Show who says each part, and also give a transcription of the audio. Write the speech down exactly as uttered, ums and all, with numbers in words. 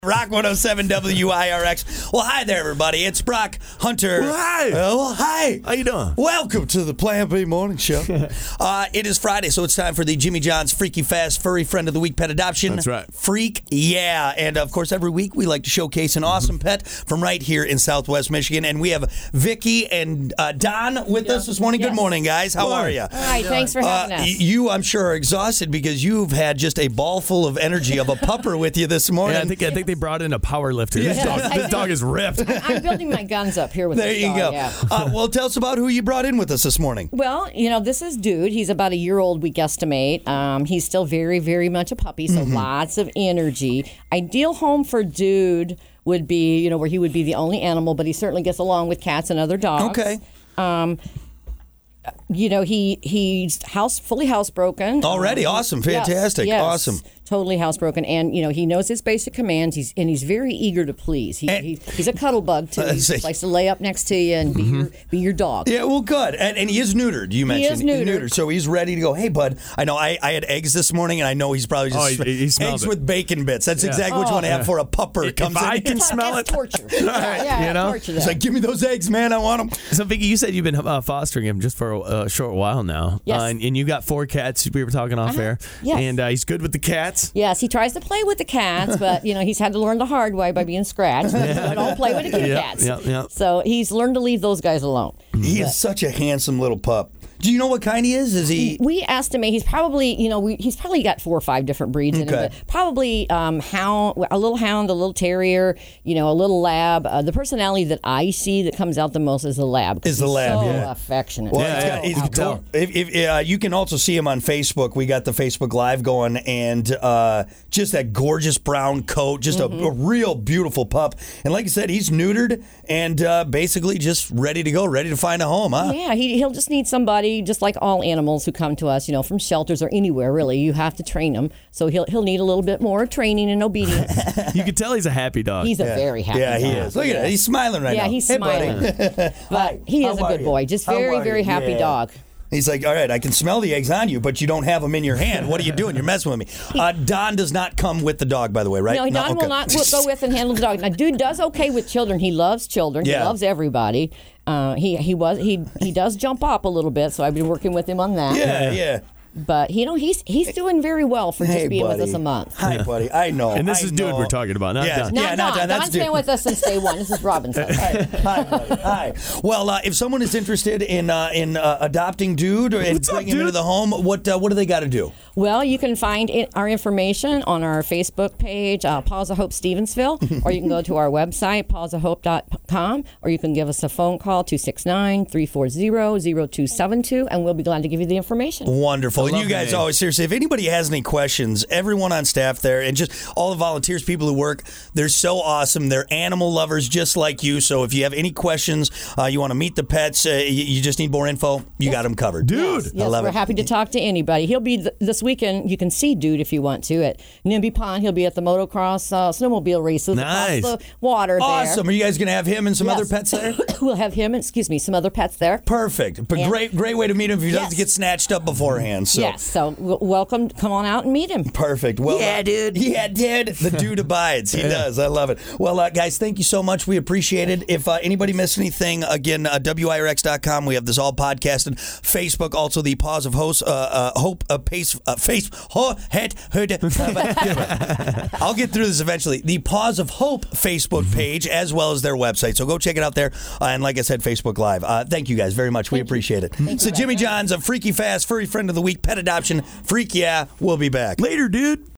Speaker 1: Rock one oh seven W I R X. Well, hi there, everybody. It's Brock Hunter.
Speaker 2: Well, hi.
Speaker 1: Uh, well, hi.
Speaker 2: How you doing?
Speaker 1: Welcome to the Plan B Morning Show. uh, it is Friday, so it's time for the Jimmy John's Freaky Fast Furry Friend of the Week Pet Adoption.
Speaker 2: That's right.
Speaker 1: Freak, yeah. And, of course, every week we like to showcase an awesome mm-hmm. pet from right here in Southwest Michigan. And we have Vicky and uh, Don with yeah. us this morning. Yes. Good morning, guys. How are you?
Speaker 3: All right, thanks for having
Speaker 1: uh,
Speaker 3: us.
Speaker 1: You, I'm sure, are exhausted because you've had just a ball full of energy of a pupper with you this morning.
Speaker 2: Yeah, I think, I think they brought in a power lifter. This,
Speaker 3: Yeah.
Speaker 2: dog, this dog is ripped.
Speaker 3: I'm building my guns up here with
Speaker 1: There
Speaker 3: this
Speaker 1: you
Speaker 3: dog,
Speaker 1: go.
Speaker 3: yeah.
Speaker 1: Uh, well, tell us about who you brought in with us this morning.
Speaker 3: Well, you know, this is Dude. He's about a year old, we guesstimate. Um, he's still very, very much a puppy, so mm-hmm. lots of energy. Ideal home for Dude would be, you know, where he would be the only animal, but he certainly gets along with cats and other dogs.
Speaker 1: Okay.
Speaker 3: Um, you know, he he's house fully housebroken.
Speaker 1: Already,
Speaker 3: um,
Speaker 1: awesome, fantastic,
Speaker 3: yes, yes.
Speaker 1: awesome.
Speaker 3: Totally housebroken, and you know he knows his basic commands. He's and he's very eager to please. He,
Speaker 1: and,
Speaker 3: he he's a cuddle bug too. He just likes to lay up next to you and be mm-hmm. your be your dog.
Speaker 1: Yeah, well, good. And, and he is neutered. You mentioned
Speaker 3: he is neutered.
Speaker 1: neutered, so he's ready to go. Hey, bud, I know I, I had eggs this morning, and I know he's probably just
Speaker 2: oh, he, he
Speaker 1: eggs
Speaker 2: it.
Speaker 1: with bacon bits. That's
Speaker 2: yeah.
Speaker 1: exactly what you
Speaker 3: oh,
Speaker 1: want to have
Speaker 2: yeah.
Speaker 1: for a pupper.
Speaker 2: If
Speaker 1: comes
Speaker 2: I
Speaker 1: in.
Speaker 2: can
Speaker 3: It's
Speaker 2: smell
Speaker 3: it's
Speaker 2: it,
Speaker 3: torture.
Speaker 2: right,
Speaker 3: yeah, yeah,
Speaker 2: you know,
Speaker 3: torture
Speaker 1: it's like, give me those eggs, man. I want them.
Speaker 2: So, Vicky, you said you've been uh, fostering him just for a, a short while now.
Speaker 3: Yes.
Speaker 2: Uh, and, and you got four cats. We were talking off
Speaker 3: uh-huh.
Speaker 2: air.
Speaker 3: Yes.
Speaker 2: And uh, he's good with the cats.
Speaker 3: Yes, he tries to play with the cats, but you know he's had to learn the hard way by being scratched. Yeah. Don't play with the kitty
Speaker 2: yep,
Speaker 3: cats.
Speaker 2: Yep, yep.
Speaker 3: So he's learned to leave those guys alone.
Speaker 1: He
Speaker 3: but.
Speaker 1: is such a handsome little pup. Do you know what kind he is? Is he?
Speaker 3: We estimate he's probably, you know, we, he's probably got four or five different breeds
Speaker 1: okay.
Speaker 3: in him. But probably um, hound, a little hound, a little terrier, you know, a little lab. Uh, the personality that I see that comes out the most is the lab.
Speaker 1: Is the lab?
Speaker 3: So
Speaker 1: yeah.
Speaker 3: affectionate.
Speaker 1: Well,
Speaker 2: yeah,
Speaker 1: he's
Speaker 2: yeah,
Speaker 1: got, he's, if, if, uh, you can also see him on Facebook. We got the Facebook Live going, and uh, just that gorgeous brown coat, just mm-hmm. a, a real beautiful pup. And like I said, he's neutered and uh, basically just ready to go, ready to find a home, huh?
Speaker 3: Yeah, he, he'll just need somebody, just like all animals who come to us, you know, from shelters or anywhere, really. You have to train him. So he'll he'll need a little bit more training and obedience.
Speaker 2: You can tell he's a happy dog.
Speaker 3: He's a
Speaker 1: yeah.
Speaker 3: very happy
Speaker 1: yeah,
Speaker 3: dog.
Speaker 1: Yeah, he is. Look at that. He's smiling right
Speaker 3: yeah,
Speaker 1: now.
Speaker 3: Yeah, he's
Speaker 1: hey,
Speaker 3: smiling.
Speaker 1: Buddy.
Speaker 3: But he is
Speaker 1: How
Speaker 3: a good
Speaker 1: you?
Speaker 3: boy. Just
Speaker 1: How
Speaker 3: very,
Speaker 1: are
Speaker 3: very
Speaker 1: you?
Speaker 3: happy
Speaker 1: yeah.
Speaker 3: dog.
Speaker 1: He's like, all right, I can smell the eggs on you, but you don't have them in your hand. What are you doing? You're messing with me. Uh, Don does not come with the dog, by the way, right?
Speaker 3: No, Don
Speaker 1: no, okay.
Speaker 3: will not go with and handle the dog. Now, Dude does okay with children. He loves children.
Speaker 1: Yeah.
Speaker 3: He loves everybody. Uh, he he was he he does jump up a little bit, so I've been working with him on that.
Speaker 1: Yeah, yeah.
Speaker 3: But you know he's he's doing very well for
Speaker 1: hey,
Speaker 3: just being
Speaker 1: buddy.
Speaker 3: with us a month.
Speaker 1: Hi, buddy. I know.
Speaker 2: And this
Speaker 1: I
Speaker 2: is
Speaker 1: know.
Speaker 2: Dude we're talking about, not
Speaker 1: yeah,
Speaker 2: Don.
Speaker 3: Not
Speaker 1: yeah,
Speaker 3: Don.
Speaker 1: not Don. That's
Speaker 3: Don's been
Speaker 1: Dude.
Speaker 3: with us since day one. This is Robinson.
Speaker 1: Hi, hi, buddy. Hi. Well, uh, if someone is interested in uh, in uh, adopting Dude and
Speaker 2: What's up,
Speaker 1: bringing him
Speaker 2: dude?
Speaker 1: into the home, what uh, what do they got to do?
Speaker 3: Well, you can find it, our information on our Facebook page, uh, Paws of Hope Stevensville, or you can go to our website, paws of hope dot com, or you can give us a phone call, two six nine, three four zero, zero two seven two, and we'll be glad to give you the information.
Speaker 1: Wonderful. And
Speaker 2: love
Speaker 1: you guys
Speaker 2: that.
Speaker 1: always, seriously, if anybody has any questions, everyone on staff there and just all the volunteers, people who work, they're so awesome. They're animal lovers just like you. So if you have any questions, uh, you want to meet the pets, uh, you, you just need more info, you
Speaker 3: Yes.
Speaker 1: got them covered.
Speaker 2: Dude.
Speaker 3: Yes,
Speaker 1: I love
Speaker 3: we're
Speaker 1: it.
Speaker 3: happy to talk to anybody. He'll be th- this weekend. You can see Dude if you want to at Nimby Pond. He'll be at the motocross uh, snowmobile races
Speaker 2: Nice.
Speaker 3: across the water there.
Speaker 1: Awesome. Are you guys going to have him and some
Speaker 3: Yes.
Speaker 1: other pets there?
Speaker 3: We'll have him and, excuse me, some other pets there.
Speaker 1: Perfect. But
Speaker 3: And-
Speaker 1: great great way to meet him if he doesn't
Speaker 3: Yes.
Speaker 1: get snatched up beforehand. So.
Speaker 3: Yes, so w- welcome. Come on out and meet him.
Speaker 1: Perfect. Well,
Speaker 2: Yeah,
Speaker 1: uh,
Speaker 2: dude.
Speaker 1: Yeah, dude. The dude abides. He does. I love it. Well, uh, guys, thank you so much. We appreciate it. If uh, anybody missed anything, again, uh, W I R X dot com. We have this all podcasted. Facebook, also the Paws of Host, uh, uh, Hope, uh, Pace, uh, Face, ho, head, hood. I'll get through this eventually. The Paws of Hope Facebook page, as well as their website. So go check it out there. Uh, and like I said, Facebook Live. Uh, thank you guys very much. We
Speaker 3: Thank you.
Speaker 1: appreciate it.
Speaker 3: Thank
Speaker 1: so
Speaker 3: you,
Speaker 1: Jimmy
Speaker 3: Brad.
Speaker 1: John's, a Freaky Fast Furry Friend of the Week, Pet Adoption, Freak Yeah. We'll be back.
Speaker 2: Later, dude.